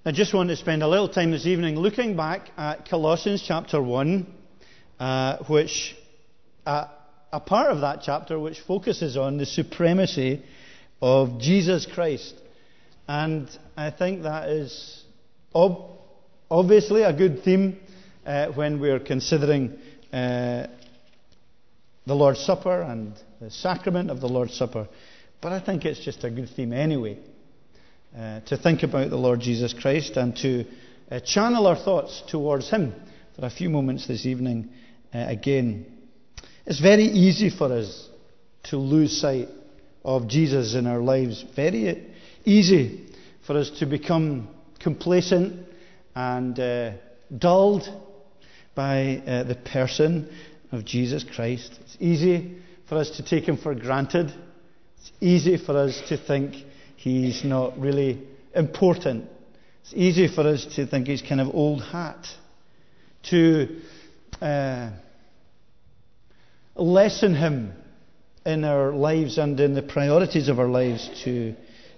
I just want to spend a little time this evening looking back at Colossians chapter 1, which a part of that chapter which focuses on the supremacy of Jesus Christ. And I think that is obviously a good theme when we're considering the Lord's Supper and the sacrament of the Lord's Supper. But I think it's just a good theme anyway, to think about the Lord Jesus Christ and to channel our thoughts towards Him for a few moments this evening again. It's very easy for us to lose sight of Jesus in our lives. Very easy for us to become complacent and dulled by the person of Jesus Christ. It's easy for us to take Him for granted. It's easy for us to think He's not really important. It's easy for us to think He's kind of old hat. To lessen Him in our lives and in the priorities of our lives. To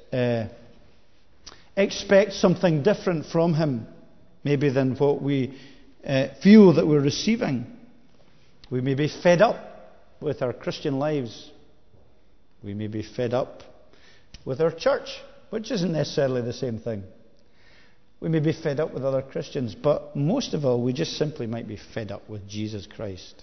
expect something different from Him, maybe than what we feel that we're receiving. We may be fed up with our Christian lives. We may be fed up with our church, which isn't necessarily the same thing. We may be fed up with other Christians, but most of all, we just simply might be fed up with Jesus Christ.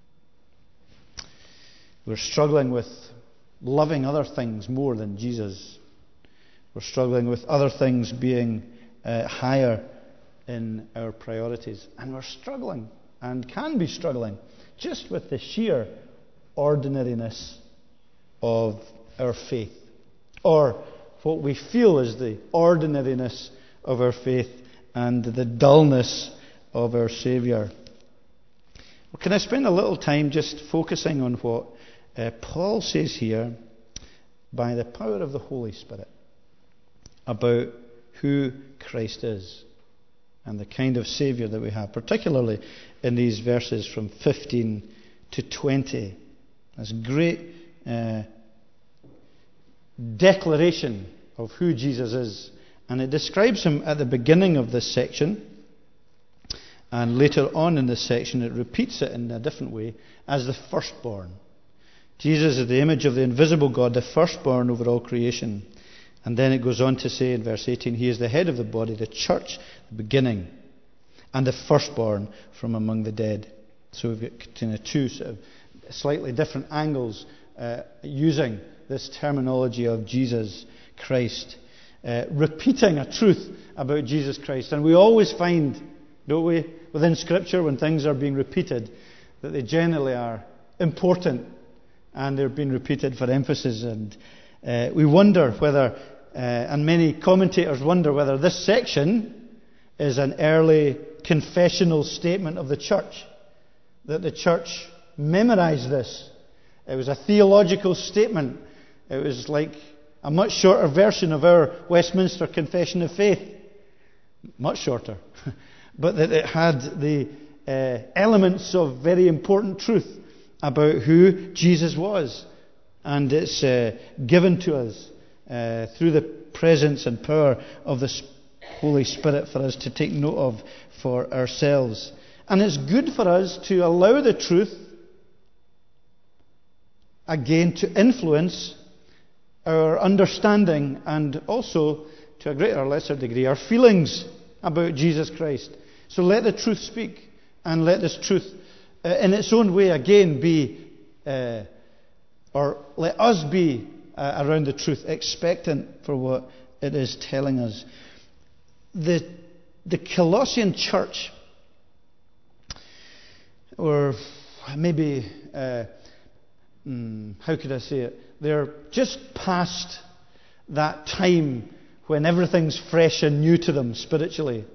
We're struggling with loving other things more than Jesus. We're struggling with other things being higher in our priorities. And we're struggling, and can be struggling, just with the sheer ordinariness of our faith, or what we feel is the ordinariness of our faith and the dullness of our Saviour. Well, can I spend a little time just focusing on what Paul says here, by the power of the Holy Spirit, about who Christ is and the kind of Saviour that we have, particularly in these verses from 15 to 20. This great declaration of who Jesus is. And it describes Him at the beginning of this section, and later on in this section it repeats it in a different way as the firstborn. Jesus is the image of the invisible God, the firstborn over all creation. And then it goes on to say in verse 18, He is the head of the body, the church, the beginning, and the firstborn from among the dead. So we've got two sort of slightly different angles using this terminology of Jesus Christ, repeating a truth about Jesus Christ. And we always find, don't we, within Scripture, when things are being repeated, that they generally are important and they're being repeated for emphasis. And we wonder whether, and many commentators wonder whether this section is an early confessional statement of the church, that the church memorized this. It was a theological statement. It was like a much shorter version of our Westminster Confession of Faith. Much shorter. But that it had the elements of very important truth about who Jesus was. And it's given to us through the presence and power of the Holy Spirit for us to take note of for ourselves. And it's good for us to allow the truth, again, to influence our understanding and also, to a greater or lesser degree, our feelings about Jesus Christ. So let the truth speak, and let this truth, in its own way, again, be, or let us be around the truth, expectant for what it is telling us. The Colossian church, or maybe, how could I say it? They're just past that time when everything's fresh and new to them spiritually.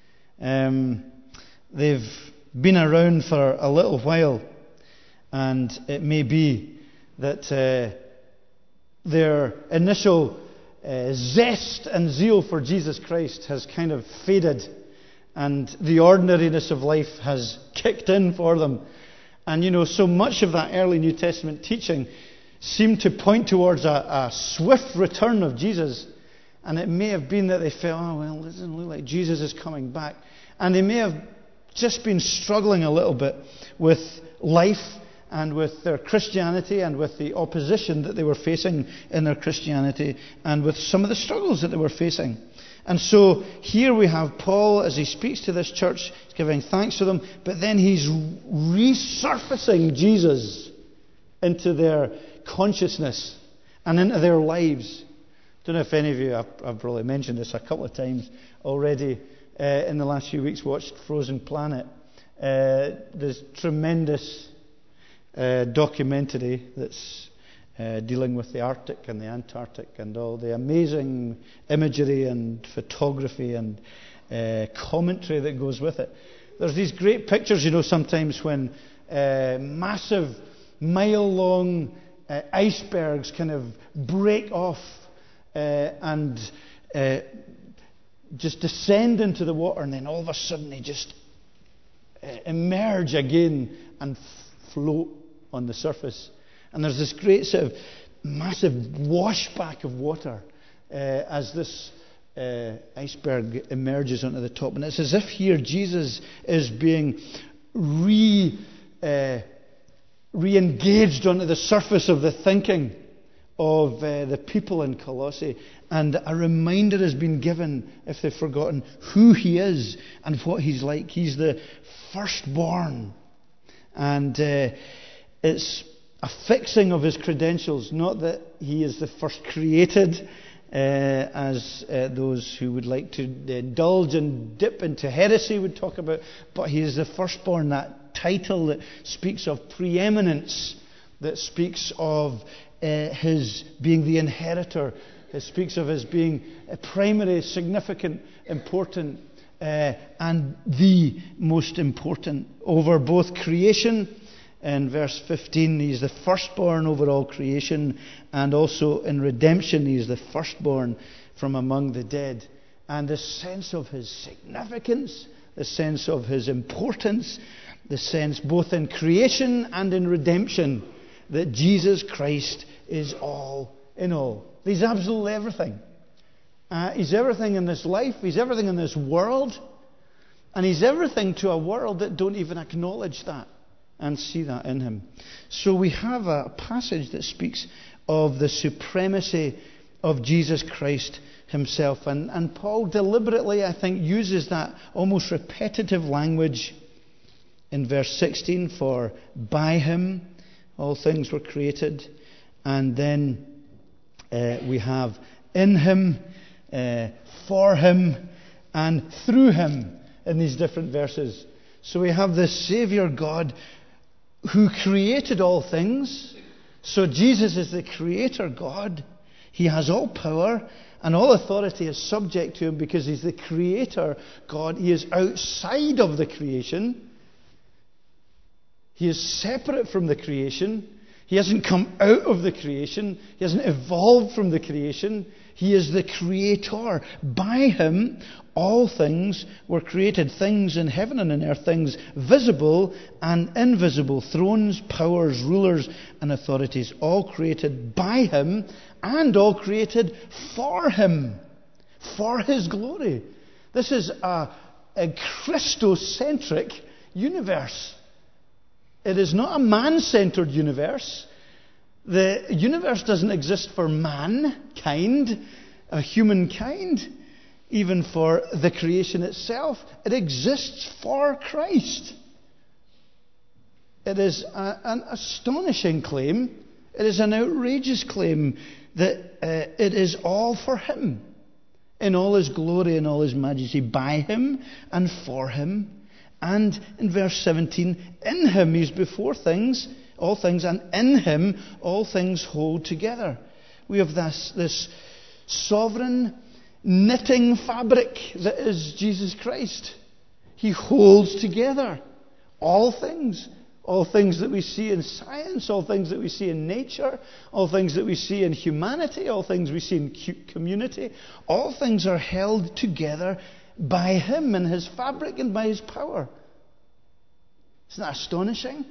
They've been around for a little while, and it may be that their initial zest and zeal for Jesus Christ has kind of faded, and the ordinariness of life has kicked in for them. And so much of that early New Testament teaching seemed to point towards a swift return of Jesus. And it may have been that they felt, oh, well, it doesn't look like Jesus is coming back. And they may have just been struggling a little bit with life and with their Christianity and with the opposition that they were facing in their Christianity and with some of the struggles that they were facing. And so here we have Paul, as he speaks to this church, he's giving thanks to them, but then he's resurfacing Jesus into their consciousness and into their lives. I don't know if any of you, I've probably mentioned this a couple of times already in the last few weeks, watched Frozen Planet. There's tremendous documentary that's dealing with the Arctic and the Antarctic and all the amazing imagery and photography and commentary that goes with it. There's these great pictures, sometimes when massive mile-long icebergs kind of break off and just descend into the water, and then all of a sudden they just emerge again and float on the surface. And there's this great sort of massive washback of water as this iceberg emerges onto the top. And it's as if here Jesus is being re-engaged onto the surface of the thinking of the people in Colossae. And a reminder has been given, if they've forgotten, who he is and what he's like. He's the firstborn. And it's a fixing of his credentials, not that he is the first created, as those who would like to indulge and dip into heresy would talk about, but he is the firstborn, that title that speaks of preeminence, that speaks of his being the inheritor. It speaks of his being primary, significant, important, and the most important over both creation. In verse 15, he's the firstborn over all creation, and also in redemption, he's the firstborn from among the dead. And the sense of his significance, the sense of his importance, the sense both in creation and in redemption that Jesus Christ is all in all. He's absolutely everything. He's everything in this life. He's everything in this world. And he's everything to a world that don't even acknowledge that and see that in him. So we have a passage that speaks of the supremacy of Jesus Christ himself. And Paul deliberately, I think, uses that almost repetitive language in verse 16 for by him all things were created. And then we have in him, for him, and through him in these different verses. So we have this Saviour God who created all things. So Jesus is the Creator God. He has all power and all authority is subject to him because he's the Creator God. He is outside of the creation. He is separate from the creation. He hasn't come out of the creation. He hasn't evolved from the creation. He is the Creator. By him, all things were created, things in heaven and in earth, things visible and invisible, thrones, powers, rulers, and authorities, all created by him and all created for him, for his glory. This is a Christocentric universe. It is not a man-centered universe. The universe doesn't exist for mankind, humankind, even for the creation itself. It exists for Christ. It is an astonishing claim. It is an outrageous claim that it is all for him, in all his glory and all his majesty, by him and for him. And in verse 17, in him he's before things, all things, and in him all things hold together. We have this sovereign knitting fabric that is Jesus Christ. He holds together all things that we see in science, all things that we see in nature, all things that we see in humanity, all things we see in community. All things are held together by him and his fabric and by his power. Isn't that astonishing?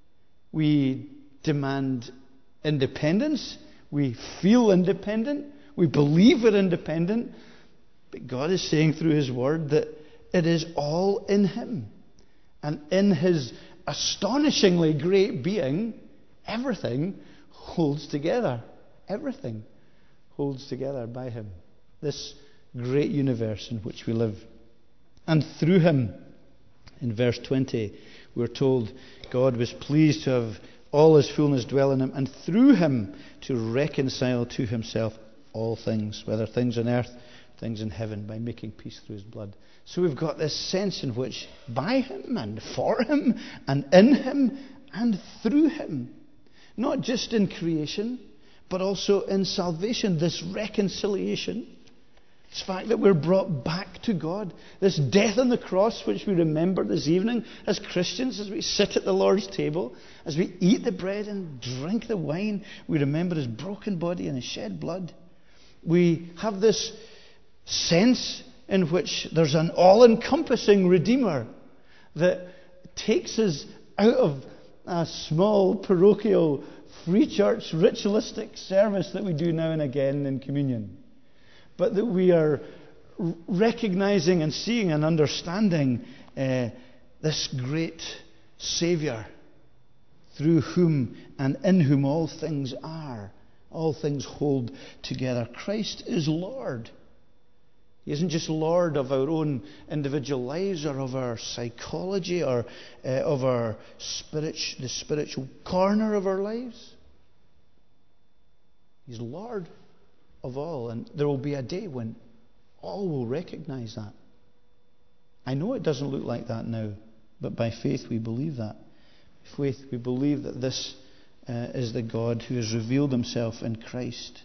We demand independence. We feel independent. We believe we're independent, but God is saying through His Word that it is all in Him. And in His astonishingly great being, everything holds together. Everything holds together by Him. This great universe in which we live. And through Him, in verse 20, we're told God was pleased to have all His fullness dwell in Him, and through Him to reconcile to Himself all things, whether things on earth, things in heaven, by making peace through His blood. So we've got this sense in which by Him and for Him and in Him and through Him, not just in creation, but also in salvation, this reconciliation, this fact that we're brought back to God, this death on the cross which we remember this evening as Christians, as we sit at the Lord's table, as we eat the bread and drink the wine, we remember His broken body and His shed blood. We have this sense in which there's an all-encompassing Redeemer that takes us out of a small parochial free church ritualistic service that we do now and again in communion, but that we are recognizing and seeing and understanding this great Saviour through whom and in whom all things are. All things hold together. Christ is Lord. He isn't just Lord of our own individual lives or of our psychology or of our the spiritual corner of our lives. He's Lord of all, and there will be a day when all will recognize that. I know it doesn't look like that now, but by faith we believe that. By faith we believe that this is the God who has revealed Himself in Christ.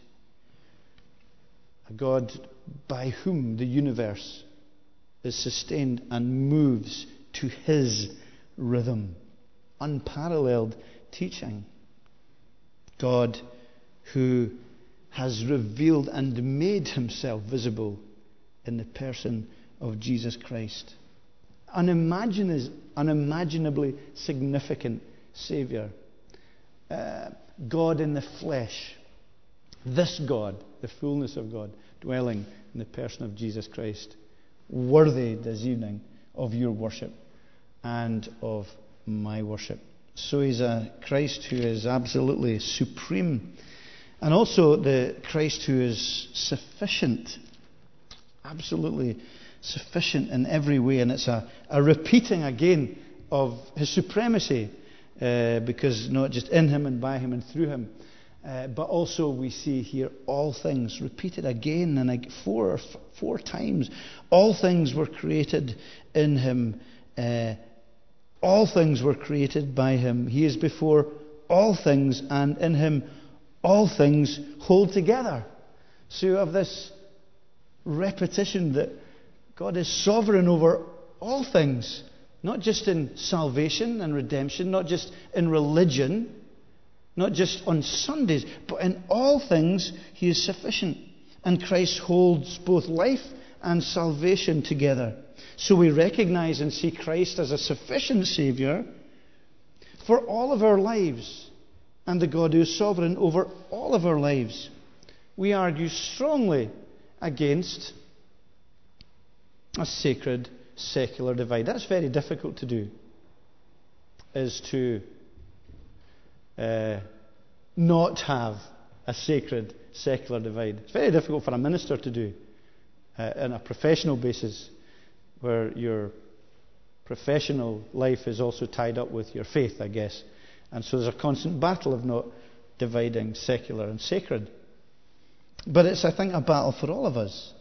A God by whom the universe is sustained and moves to His rhythm. Unparalleled teaching. God who has revealed and made Himself visible in the person of Jesus Christ. Unimaginably significant Saviour. God in the flesh. This God, the fullness of God, dwelling in the person of Jesus Christ. Worthy this evening of your worship and of my worship. So He's a Christ who is absolutely supreme. And also the Christ who is sufficient. Absolutely sufficient in every way. And it's a repeating again of His supremacy. Because not just in Him and by Him and through Him, but also we see here all things repeated again and four times. All things were created in Him. All things were created by Him. He is before all things, and in Him all things hold together. So you have this repetition that God is sovereign over all things. Not just in salvation and redemption, not just in religion, not just on Sundays, but in all things He is sufficient. And Christ holds both life and salvation together. So we recognize and see Christ as a sufficient Saviour for all of our lives, and the God who is sovereign over all of our lives. We argue strongly against a sacred secular divide. That's very difficult to do, is to not have a sacred secular divide. It's very difficult for a minister to do on a professional basis, where your professional life is also tied up with your faith, I guess. And so there's a constant battle of not dividing secular and sacred. But it's, I think, a battle for all of us.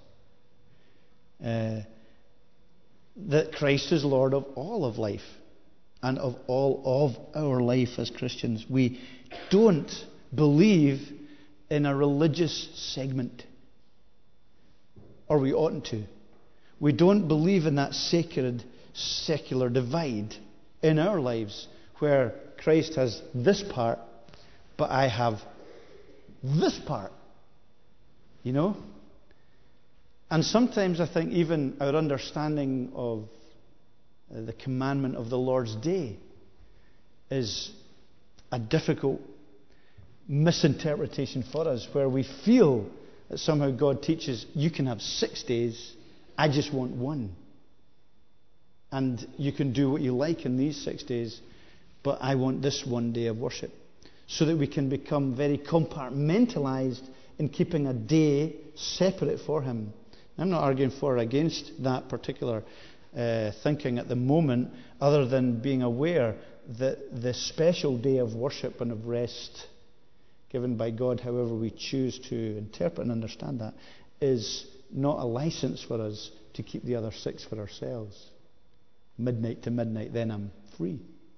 That Christ is Lord of all of life and of all of our life as Christians. We don't believe in a religious segment, or we oughtn't to. We don't believe in that sacred secular divide in our lives where Christ has this part, but I have this part. You know? And sometimes I think even our understanding of the commandment of the Lord's Day is a difficult misinterpretation for us, where we feel that somehow God teaches, you can have 6 days, I just want one. And you can do what you like in these 6 days, but I want this one day of worship. So that we can become very compartmentalized in keeping a day separate for Him. I'm not arguing for or against that particular thinking at the moment, other than being aware that the special day of worship and of rest given by God, however we choose to interpret and understand that, is not a license for us to keep the other 6 for ourselves. Midnight to midnight, then I'm free.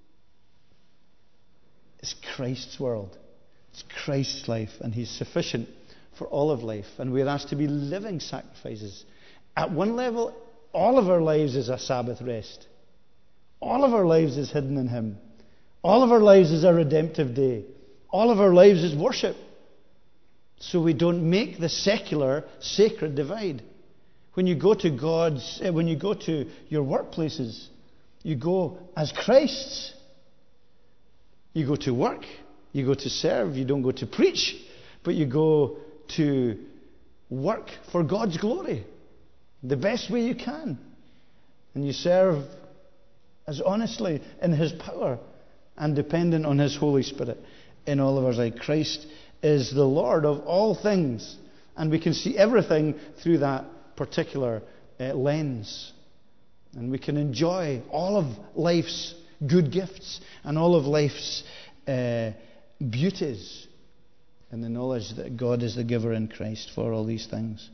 It's Christ's world. It's Christ's life, and He's sufficient for all of life. And we're asked to be living sacrifices. At one level, all of our lives is a Sabbath rest. All of our lives is hidden in Him. All of our lives is a redemptive day. All of our lives is worship. So we don't make the secular sacred divide. When you go to when you go to your workplaces, you go as Christ's. You go to work, you go to serve, you don't go to preach, but you go to work for God's glory, the best way you can. And you serve as honestly in His power and dependent on His Holy Spirit in all of our lives. Christ is the Lord of all things, and we can see everything through that particular lens. And we can enjoy all of life's good gifts and all of life's beauties in the knowledge that God is the giver in Christ for all these things.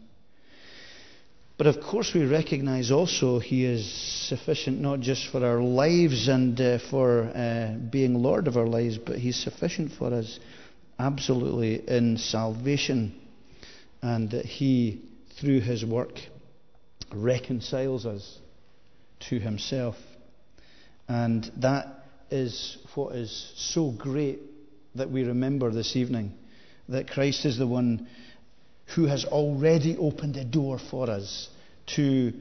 But of course we recognize also He is sufficient not just for our lives and for being Lord of our lives, but He's sufficient for us absolutely in salvation, and that He, through His work, reconciles us to Himself. And that is what is so great that we remember this evening, that Christ is the one who has already opened a door for us to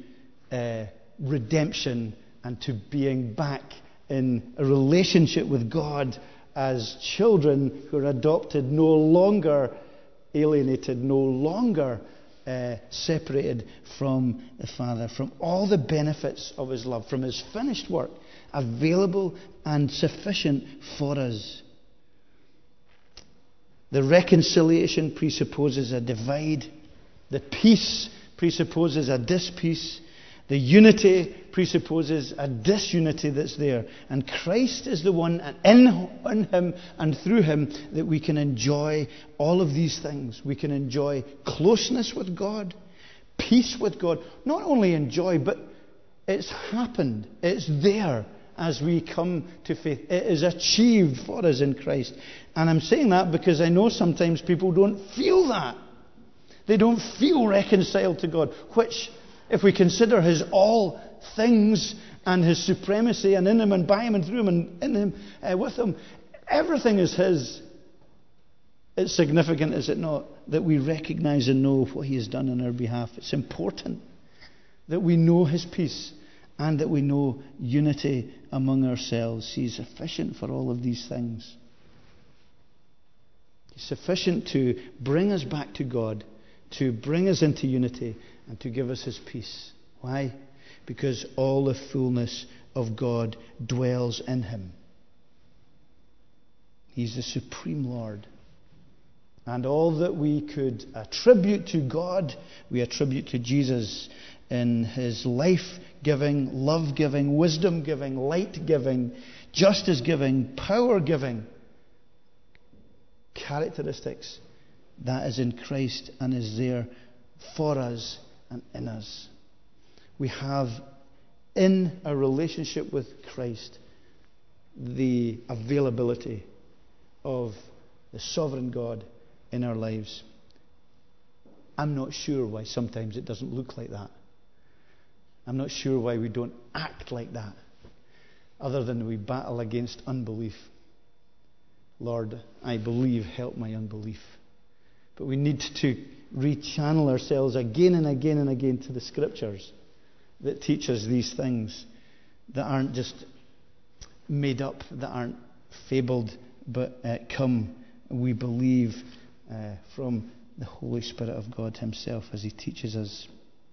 redemption and to being back in a relationship with God as children who are adopted, no longer alienated, no longer separated from the Father, from all the benefits of His love, from His finished work, available and sufficient for us. The reconciliation presupposes a divide. The peace presupposes a dispeace. The unity presupposes a disunity that's there. And Christ is the one, and in Him and through Him, that we can enjoy all of these things. We can enjoy closeness with God, peace with God. Not only enjoy, but it's happened. It's there as we come to faith. It is achieved for us in Christ. And I'm saying that because I know sometimes people don't feel that. They don't feel reconciled to God, which, if we consider His all things and His supremacy and in Him and by Him and through Him and in Him, with Him, everything is His. It's significant, is it not, that we recognize and know what He has done on our behalf. It's important that we know His peace and that we know unity among ourselves. He's sufficient for all of these things. He's sufficient to bring us back to God, to bring us into unity, and to give us His peace. Why? Because all the fullness of God dwells in Him. He's the supreme Lord. And all that we could attribute to God, we attribute to Jesus in His life-giving, love-giving, wisdom-giving, light-giving, justice-giving, power-giving characteristics. That is in Christ and is there for us and in us. We have in a relationship with Christ the availability of the sovereign God in our lives. I'm not sure why sometimes it doesn't look like that. I'm not sure why we don't act like that, other than we battle against unbelief. Lord, I believe, help my unbelief. But we need to rechannel ourselves again and again and again to the Scriptures that teach us these things, that aren't just made up, that aren't fabled, but come, we believe, from the Holy Spirit of God himself as he teaches us.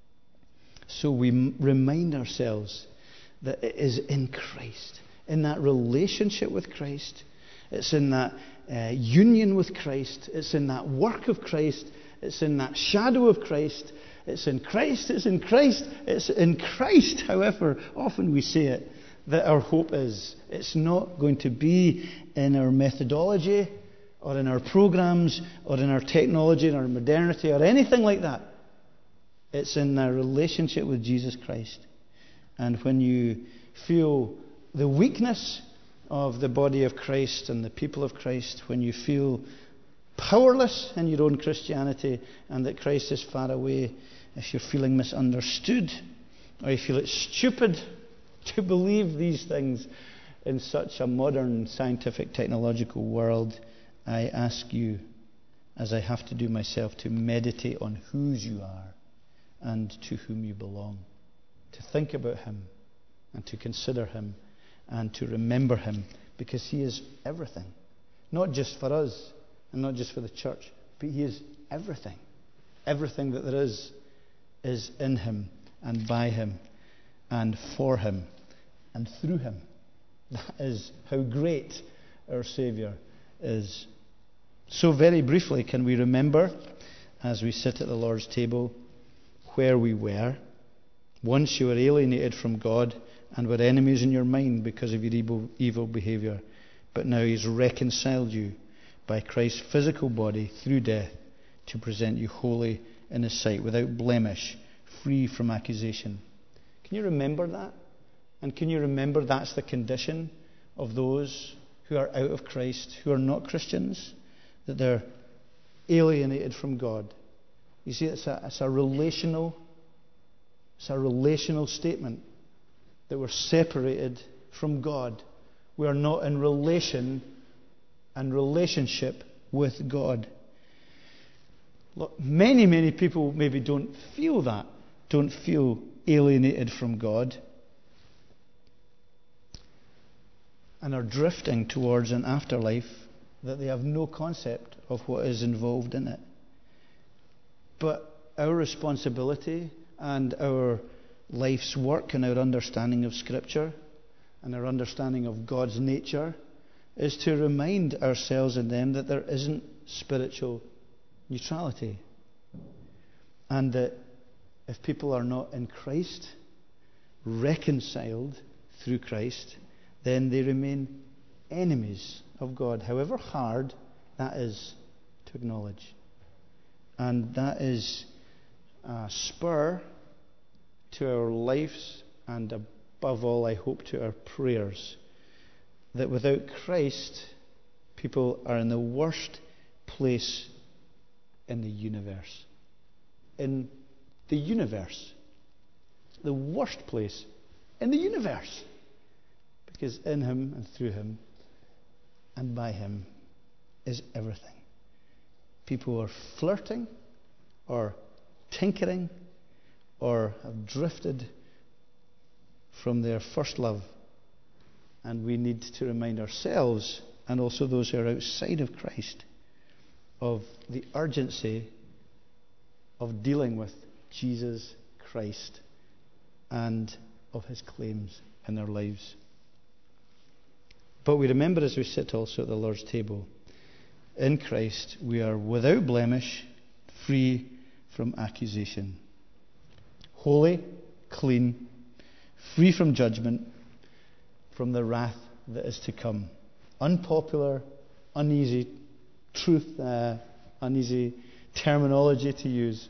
So we remind ourselves that it is in Christ, in that relationship with Christ. It's in that union with Christ. It's in that work of Christ. It's in that shadow of Christ. It's in Christ. It's in Christ. It's in Christ, however often we say it, that our hope is. It's not going to be in our methodology or in our programs or in our technology or our modernity or anything like that. It's in our relationship with Jesus Christ. And when you feel the weakness of the body of Christ and the people of Christ, when you feel powerless in your own Christianity and that Christ is far away, if you're feeling misunderstood, or you feel it's stupid to believe these things in such a modern scientific technological world, I ask you, as I have to do myself, to meditate on whose you are and to whom you belong, to think about him and to consider him and to remember him, because he is everything. Not just for us and not just for the church, but he is everything. Everything that there is in him and by him and for him and through him. That is how great our Saviour is. So very briefly, can we remember, as we sit at the Lord's table, where we were? Once you were alienated from God and were enemies in your mind because of your evil behaviour. But now he's reconciled you by Christ's physical body through death to present you holy in his sight, without blemish, free from accusation. Can you remember that? And can you remember that's the condition of those who are out of Christ, who are not Christians? That they're alienated from God. You see, it's a relational statement. That we're separated from God. We are not in relation and relationship with God. Look, many people maybe don't feel that. Don't feel alienated from God. And are drifting towards an afterlife that they have no concept of what is involved in it. But our responsibility and our life's work and our understanding of Scripture and our understanding of God's nature is to remind ourselves and them that there isn't spiritual neutrality. And that if people are not in Christ, reconciled through Christ, then they remain enemies of God, however hard that is to acknowledge. And that is a spur to our lives and above all, I hope, to our prayers, that without Christ, people are in the worst place in the universe. In the universe. The worst place in the universe. Because in him and through him and by him is everything. People are flirting or tinkering or have drifted from their first love. And we need to remind ourselves, and also those who are outside of Christ, of the urgency of dealing with Jesus Christ and of his claims in their lives. But we remember as we sit also at the Lord's table, in Christ we are without blemish, free from accusation. Holy, clean, free from judgment, from the wrath that is to come. Unpopular, uneasy truth, uneasy terminology to use.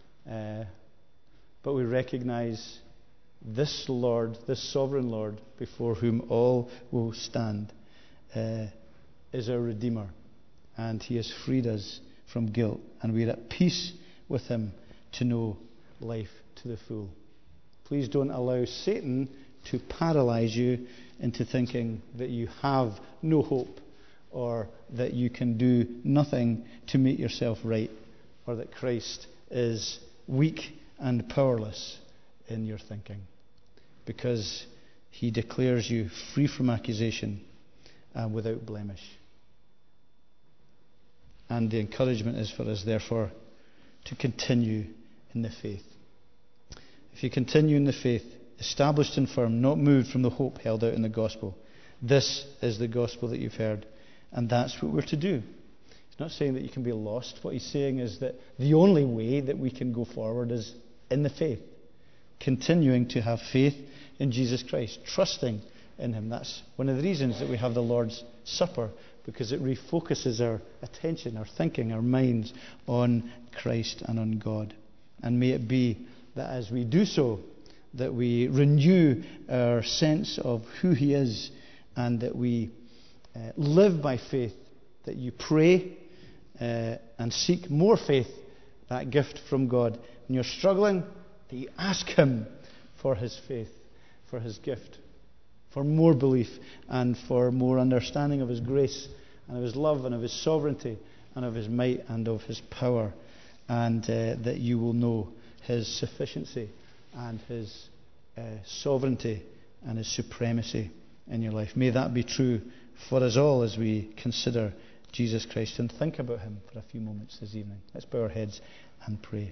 But we recognize this Lord, this sovereign Lord, before whom all will stand, is our Redeemer. And he has freed us from guilt. And we are at peace with him to know life to the full. Please don't allow Satan to paralyze you into thinking that you have no hope, or that you can do nothing to make yourself right, or that Christ is weak and powerless in your thinking. Because he declares you free from accusation and without blemish. And the encouragement is for us, therefore, to continue in the faith. If you continue in the faith, established and firm, not moved from the hope held out in the gospel, this is the gospel that you've heard, and that's what we're to do. He's not saying that you can be lost. What he's saying is that the only way that we can go forward is in the faith, continuing to have faith in Jesus Christ, trusting in him. That's one of the reasons that we have the Lord's Supper, because it refocuses our attention, our thinking, our minds on Christ and on God. And may it be that as we do so, that we renew our sense of who he is, and that we live by faith, that you pray and seek more faith, that gift from God. When you're struggling, that you ask him for his faith, for his gift, for more belief, and for more understanding of his grace, and of his love, and of his sovereignty, and of his might, and of his power, and that you will know his sufficiency and his sovereignty and his supremacy in your life. May that be true for us all as we consider Jesus Christ and think about him for a few moments this evening. Let's bow our heads and pray.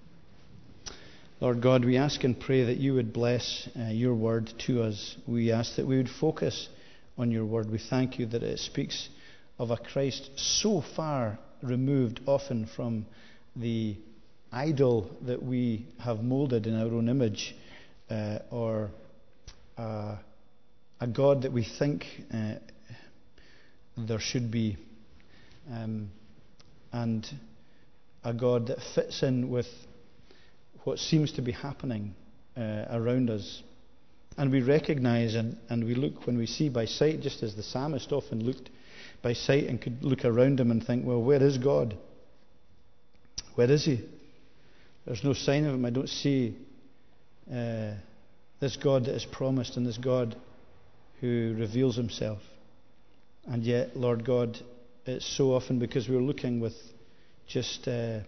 Lord God, we ask and pray that you would bless your word to us. We ask that we would focus on your word. We thank you that it speaks of a Christ so far removed often from the idol that we have moulded in our own image, or a God that we think there should be, and a God that fits in with what seems to be happening around us. And we recognize and we look when we see by sight, just as the psalmist often looked by sight and could look around him and think, well, where is God? Where is he? There's no sign of him. I don't see this God that is promised, and this God who reveals himself. And yet, Lord God, it's so often because we're looking with just our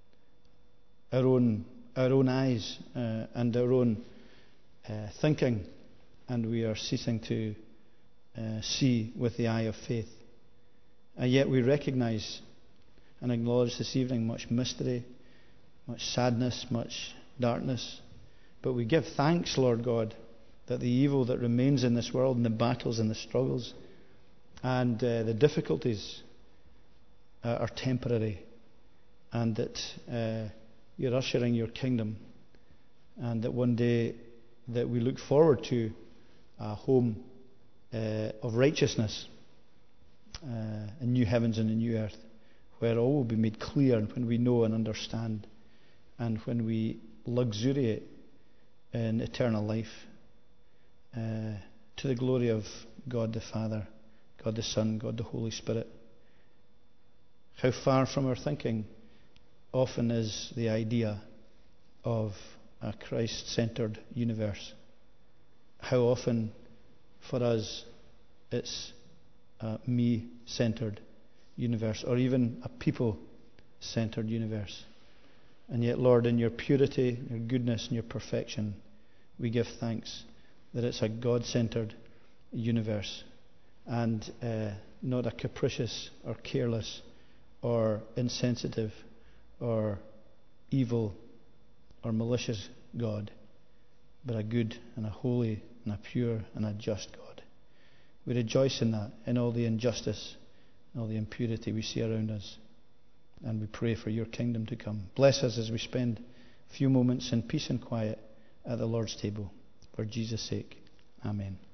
own eyes and our own thinking, and we are ceasing to see with the eye of faith. And yet we recognize and acknowledge this evening much mystery, much sadness, much darkness. But we give thanks, Lord God, that the evil that remains in this world, and the battles and the struggles and the difficulties are temporary, and that you're ushering your kingdom, and that one day that we look forward to a home of righteousness, a new heavens and a new earth, where all will be made clear, and when we know and understand, and when we luxuriate in eternal life, to the glory of God the Father, God the Son, God the Holy Spirit. How far from our thinking often is the idea of a Christ-centered universe. How often for us it's a me-centered universe, or even a people-centered universe. And yet, Lord, in your purity, your goodness, and your perfection, we give thanks that it's a God-centered universe, and not a capricious or careless or insensitive or evil or malicious God, but a good and a holy and a pure and a just God. We rejoice in that, in all the injustice and all the impurity we see around us, and we pray for your kingdom to come. Bless us as we spend a few moments in peace and quiet at the Lord's table, for Jesus' sake. Amen.